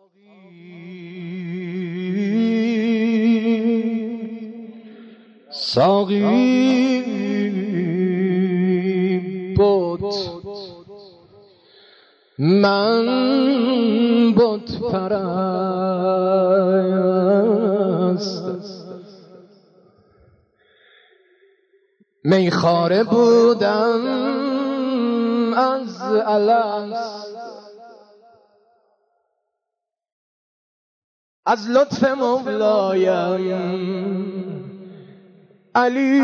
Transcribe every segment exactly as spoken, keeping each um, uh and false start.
ساقی بود من بت پرست، میخواره بودم از الست، از لطف مولایم علی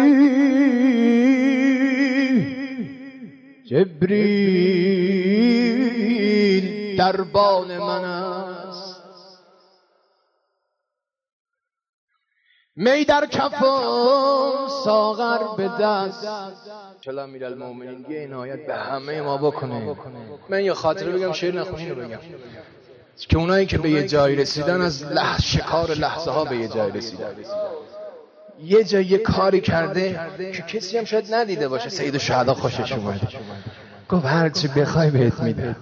جبریل دربان من است، می در کفم ساغر به دست. چلا امیرالمومنین یه عنایت به همه ما بکنه. من یه خاطره بگم، شعر نخونین رو بگم که اونایی که به یه جایی رسیدن از لحظه شکار لحظه ها به یه جایی رسیدن. یه جای یه کاری کرده که کسی هم شاید ندیده باشه. سید الشهدا خوشش اومده، گفت هر چی بخوای بهت میده.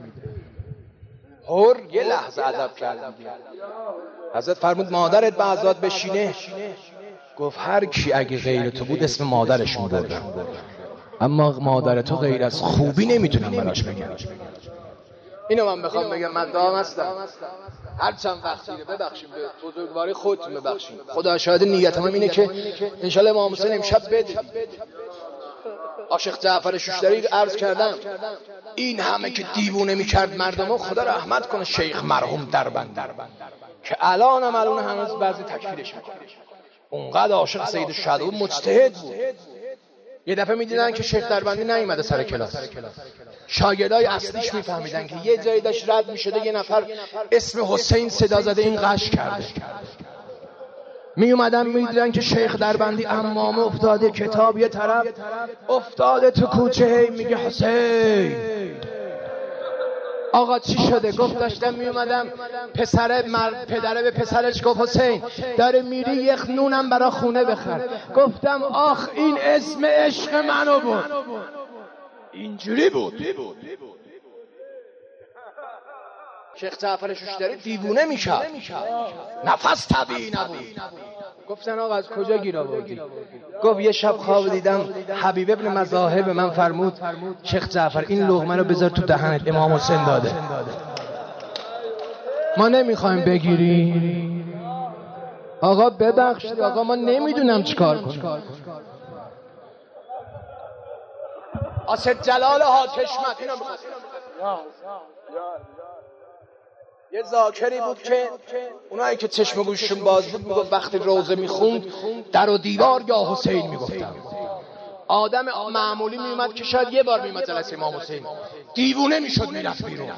هر یه لحظه ادب کرد. حضرت فرمود مادرت به عزات بشینه، گفت هر کی اگه غیر تو بود اسم مادرش میبردم، اما مادر تو غیر از خوبی نمیتونم براش بگم. اینو من بخوام بگم، من دام هستم هر چند وقتی رو ببخشیم، به بزرگواری خودتون ببخشیم. خدا شاهد نیتم هم اینه که انشالله امام حسین امشب بده. عاشق جعفر شوشتری عرض کردم این همه که دیوونه میکرد مردمو، خدا رحمت کنه شیخ مرحوم دربند که الان هم الان هنوز بعضی تکفیرش میکنه. اونقدر عاشق سید الشهدا بود، مجتهد بود. یه دفعه میدیدن که شیخ دربندی نیومده سر کلاس، شاگردای اصلیش میفهمیدن که یه جایی داشت رد میشده، یه نفر اسم حسین صدا زده این قش کرده. می اومدن میدیدن که شیخ دربندی امامه افتاده، کتاب یه طرف افتاده تو کوچه، هی میگه حسین. آقا چی شده؟ گفت داشتم می اومدم پسره مرد پدره به پسرش گفت حسین داره میری یه نونم برا خونه بخر. گفتم آخ این اسم عشق منو بود. اینجوری بود. شیخ جعفر شوشتری دیوونه میشد، نفس طبیعی نبود. گفتن آقا از کجا گیر آوردی؟ گفت یه شب خواب دیدم حبیب ابن مذاهب من فرمود شیخ جعفر این لقمه رو بذار تو دهنت، امام حسین داده. ما نمیخوایم بگیری. آقا ببخشید آقا ما نمیدونم چیکار کنیم. اسد جلال حاتشمت اینو میخواست. یه ذاکری بود که اونایی که چشم و گوششون باز بود میگفت وقتی روزه میخوند در و دیوار یا حسین میگفتن. آدم معمولی میومد که شاید یه بار میومد جلسه امام حسین دیوونه میشد میرفت بیرون.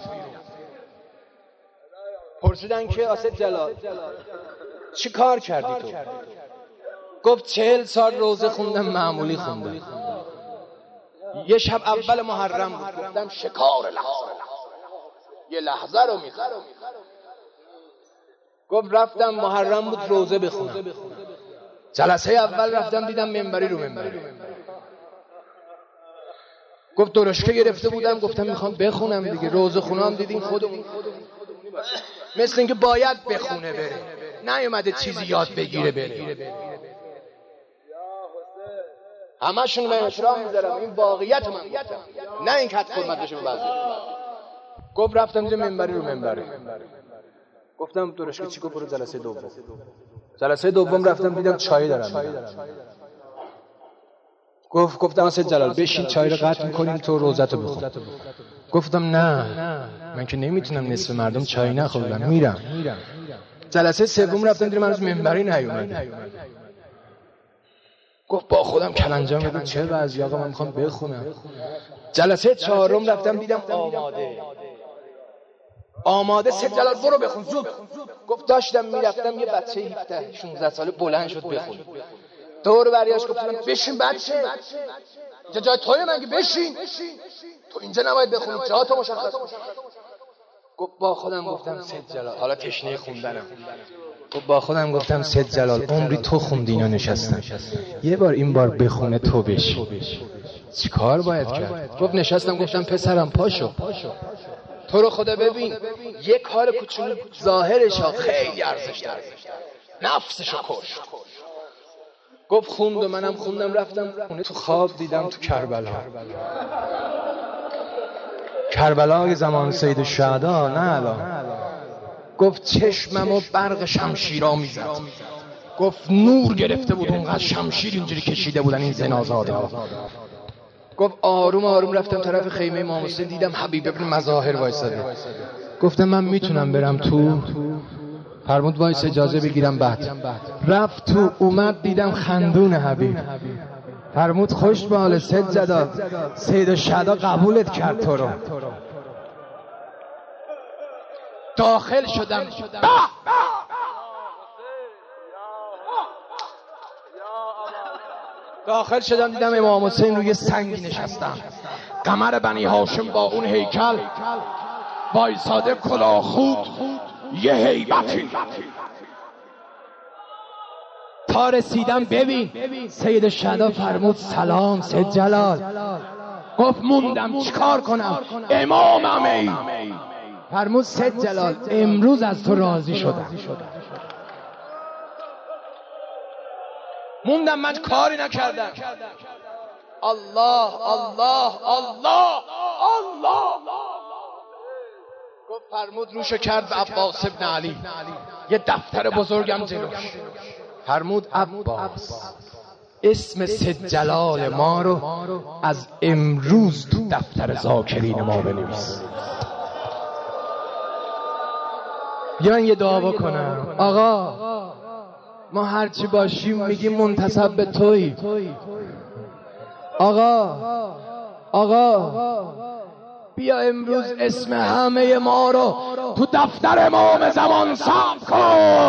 پرسیدن که اسد جلال چی کار کردی تو؟ گفت چهل سال روزه خوندم، معمولی خوندم. یه شب اول محرم بود، گفتم شکار لحظه یه لحظه رو میخوام. گفت رفتم محرم بود روزه بخونم. جلسه اول رفتم دیدم منبری رو منبری. گفت درشکه گرفته بودم، گفتم میخوام بخونم دیگه، روزه خونم دیدیم خودمون مثل اینکه باید بخونه بره، نیومده چیزی یاد بگیره بره. همشون به احترام میذارم، این واقعیت من گفتم، نه این کت فرمت بشه به بعضی. گفت رفتم دیدم منبری رو منبری. گفتم درشکه چی؟ گفت برو جلسه دوم. جلسه دوم رفتم دیدم چای دارم میدن. گفت گفتم اسد جلال بشین چای رو قطع میکنیم تو روزتو بخون. گفتم نه من که نمیتونم، نصف مردم چای نخوردن میرم. جلسه سوم رفتم دیدم هنوز منبری نیومده. گفت با خودم کلنجام بدم چه وضعی آقا من میخوام بخونم. جلسه چهارم رفتم دیدم آماده آماده سید جلال برو بخون زود. گفت داشتم میرفتم یه بچه هفده شانزده ساله بلند شد بخون. دور بریاش گفتم بشین بچه، اینجا جای توی مگه؟ بشین تو اینجا نباید بخونی، جا تو مشخص. گفت با خودم گفتم سید جلال، حالا تشنه خوندنم، گفت با خودم گفتم سید جلال عمری تو خوندی اینا نشستن، یه بار این بار بخونه تو بشی. چی کار باید کرد؟ گفت نشستم. گفتم پسرم پاشو تو رو خدا ببین یه کار کوچولو ظاهرش ها خیلی ارزش داره، نفسشو کشت. گفت خوند و منم خوندم رفتم تو خواب دیدم تو کربلا. کربلا زمان سید الشهدا نه الان. گفت چشممو برق شمشیرا میزد، گفت نور گرفته بود اونقدر شمشیر اینجوری کشیده بودن این زنازاده ها. گفت آروم آروم رفتم طرف خیمه امام حسین، دیدم حبیب ابن مظاهر وایساده. گفتم من میتونم برم تو؟ فرمود وایس اجازه بگیرم. بعد رفت تو، اومد دیدم خندون حبیب. فرمود خوش به حال سجادا، سید الشهدا قبولت کرد تو رو. داخل شدم، داخل شدم دیدم امام حسین روی سنگی نشستم، قمر بنی هاشم با اون هیکل وایساده، کلاه خود یه هیبتی. تا رسیدم ببین سید الشهدا فرمود سلام سید جلال. گفت موندم چیکار کنم، امامم ای. فرمود سید جلال امروز از تو راضی شدم. موندم من کاری نکردم. الله الله الله الله. گفت فرمود روشو کرد به عباس ابن علی، یه دفتر بزرگم جلوش. فرمود عباس اسم سید جلال ما رو از امروز تو دفتر ذاکرین ما بنویس. یا من یه دعا بکنم، آقا ما هرچی باشیم میگیم منتسب به تویی. آقا آقا بیا امروز اسم همه ما رو تو دفتر امام زمان ثبت کن.